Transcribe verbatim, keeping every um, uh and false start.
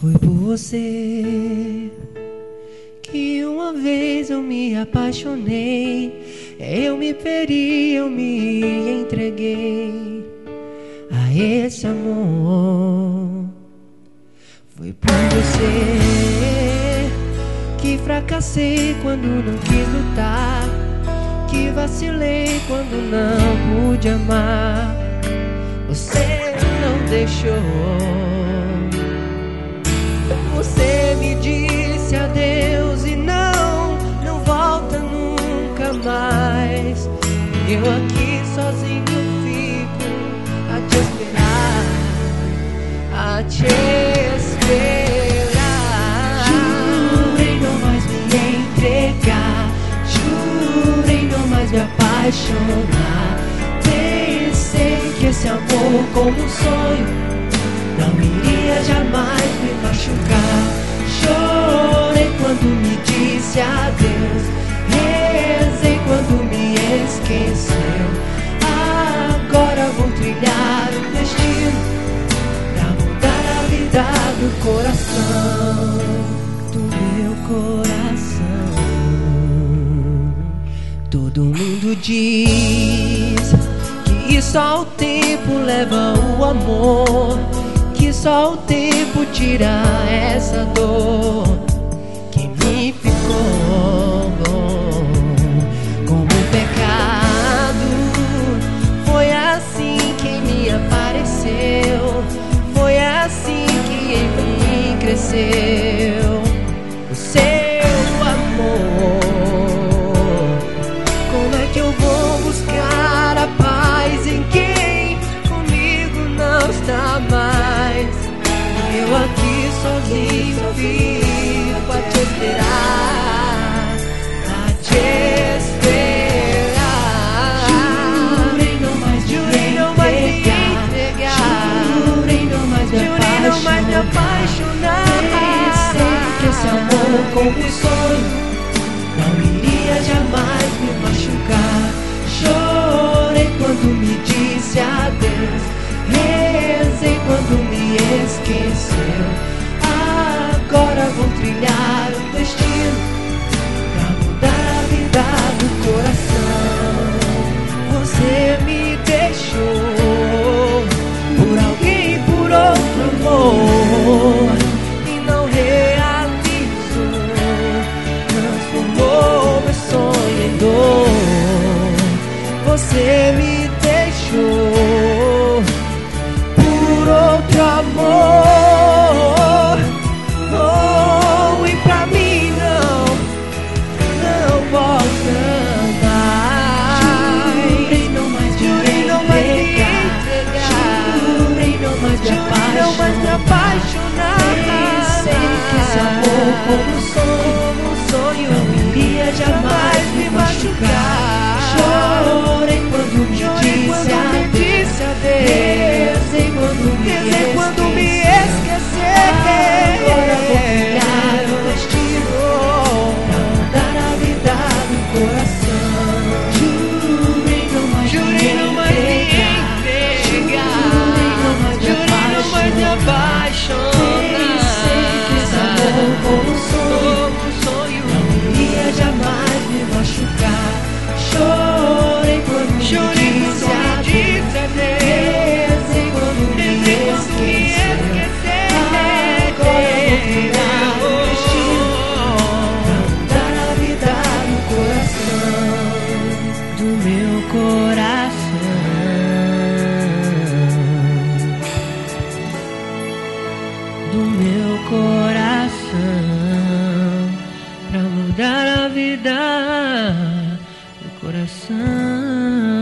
Foi por você que uma vez eu me apaixonei, eu me perdi, eu me entreguei a esse amor. Foi por você que fracassei quando não quis lutar, que vacilei quando não pude amar. Você não deixou, você me disse adeus e não, não volta nunca mais. Eu aqui sozinho fico a te esperar, a te esperar. Jurei não mais me entregar, jurei não mais me apaixonar. Pensei que esse amor como um sonho não iria jamais me machucar. Chorei quando me disse adeus, rezei quando me esqueceu. Agora vou trilhar o destino pra mudar a vida do coração, do meu coração. Todo mundo diz que só o tempo leva o amor, que só o tempo tira essa dor que me ficou como um pecado. Foi assim que me apareceu, foi assim que em mim cresceu o seu amor. Como é que eu vou buscar a paz em quem comigo não está mais? Eu aqui sozinho fico a te esperar, a te esperar. Jurei não mais, jurei não mais me entregar, jurei não mais me apaixonar, não mais me apaixonar. Pensei que esse amor como um sonho não iria jamais me machucar. Chorei quando me disse adeus, rezei quando me esqueceu. Agora vou trilhar o destino pra mudar a vida do coração. Você me deixou por alguém, por outro amor, e não realizou, transformou meu sonho em dor. Você me deixou por outro amor, oh, e pra mim não, não volta mais. Jurei não mais, jurei não mais me entregar, jurei não mais me apaixonar, não mais me apaixonar. Pensei que esse amor como um sonho, como um sonho não iria jamais me machucar. Chorei quando me disse adeus, rezei quando me quando me esquecer. Agora vou trilhar o destino pra mudar a vida do coração. Jurei não mais, jurei não mais me entregar, jurei não mais me apaixonar. Pensei que esse amor como um sonho não iria jamais me machucar. Chorei quando me disse adeus, rezei quando me esquecer. Agora vou trilhar o destino pra mudar a vida do coração, do meu coração, do meu coração, pra mudar a vida do coração.